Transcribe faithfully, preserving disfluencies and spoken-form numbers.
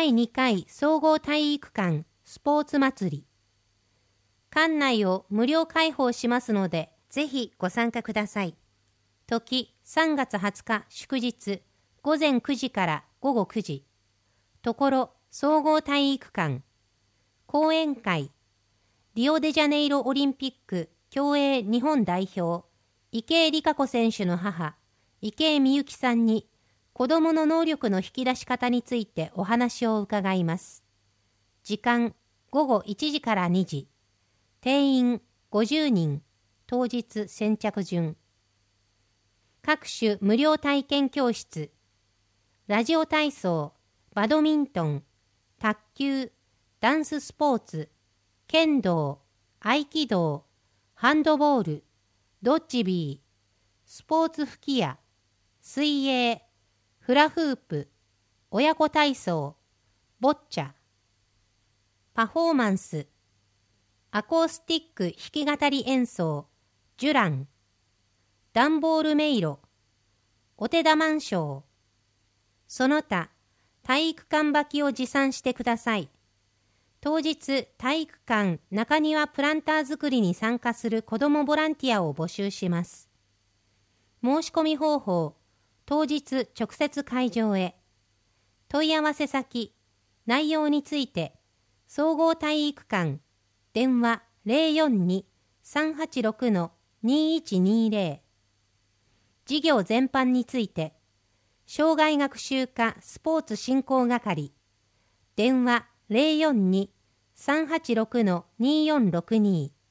だいにかい総合体育館スポーツ祭り。館内を無料開放しますので、ぜひご参加ください。時さんがつはつか祝日、ごぜんくじからごごくじ。ところ総合体育館。講演会。リオデジャネイロオリンピック競泳日本代表、池江璃花子選手の母、池江美幸さんに、子どもの能力の引き出し方についてお話を伺います。時間、ごごいちじからにじ。定員ごじゅうにん。当日先着順。各種無料体験教室。ラジオ体操、バドミントン、卓球、ダンススポーツ、剣道、合気道、ハンドボール、ドッジビー、スポーツ吹き矢、水泳、フラフープ、親子体操、ボッチャ。パフォーマンス、アコースティック弾き語り演奏、ジュラン、ダンボール迷路、お手玉ンショー、その他、体育館履きを持参してください。当日、体育館中庭プランター作りに参加する子どもボランティアを募集します。申し込み方法、当日直接会場へ。問い合わせ先、内容について、総合体育館、電話 ゼロよんに さんはちろく にいちにゼロ。事業全般について、障害学習課スポーツ振興係、電話 ゼロよんに さんはちろく によんろくに。